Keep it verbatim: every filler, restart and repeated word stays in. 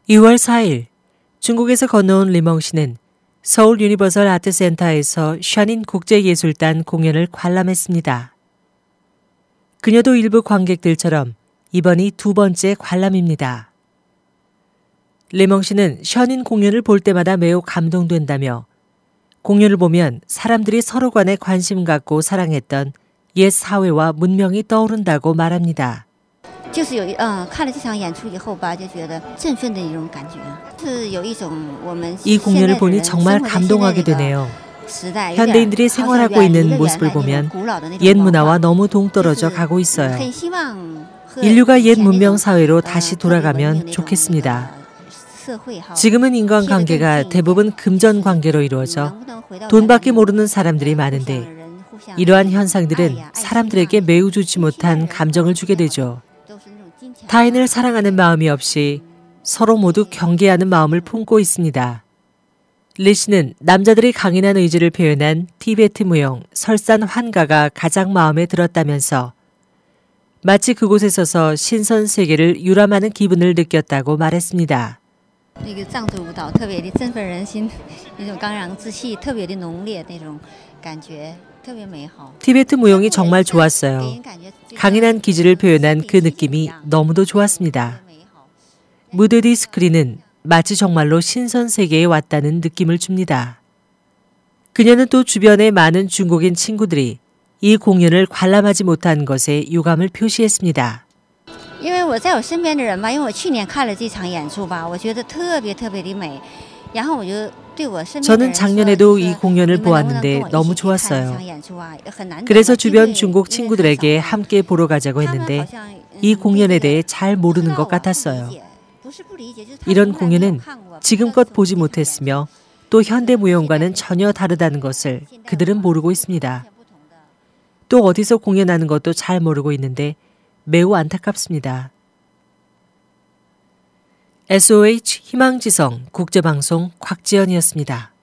이월 사일 중국에서 건너온 리멍 씨는 서울 유니버설 아트센터에서 샤닌 국제예술단 공연을 관람했습니다. 그녀도 일부 관객들처럼 이번이 두 번째 관람입니다. 리멍 씨는 샤닌 공연을 볼 때마다 매우 감동된다며 공연을 보면 사람들이 서로 간에 관심 갖고 사랑했던 옛 사회와 문명이 떠오른다고 말합니다. 이 공연을 보니 정말 감동하게 되네요. 현대인들이 생활하고 있는 모습을 보면 옛 문화와 너무 동떨어져 가고 있어요. 인류가 옛 문명 사회로 다시 돌아가면 좋겠습니다. 지금은 인간관계가 대부분 금전관계로 이루어져 돈밖에 모르는 사람들이 많은데 이러한 현상들은 사람들에게 매우 좋지 못한 감정을 주게 되죠. 타인을 사랑하는 마음이 없이 서로 모두 경계하는 마음을 품고 있습니다. 리 씨는 남자들이 강인한 의지를 표현한 티베트 무용 설산 환가가 가장 마음에 들었다면서 마치 그곳에 서서 신선 세계를 유람하는 기분을 느꼈다고 말했습니다. 티베트 무용이 정말 좋았어요. 강인한 기질을 표현한 그 느낌이 너무도 좋았습니다. 무드 뒤 스크린은 마치 정말로 신선 세계에 왔다는 느낌을 줍니다. 그녀는 또 주변의 많은 중국인 친구들이 이 공연을 관람하지 못한 것에 유감을 표시했습니다. 저는 작년에도 이 공연을 보았는데 너무 좋았어요. 그래서 주변 중국 친구들에게 함께 보러 가자고 했는데 이 공연에 대해 잘 모르는 것 같았어요. 이런 공연은 지금껏 보지 못했으며 또 현대무용과는 전혀 다르다는 것을 그들은 모르고 있습니다. 또 어디서 공연하는 것도 잘 모르고 있는데 매우 안타깝습니다. 에스오에이치 희망지성 국제방송 곽지연이었습니다.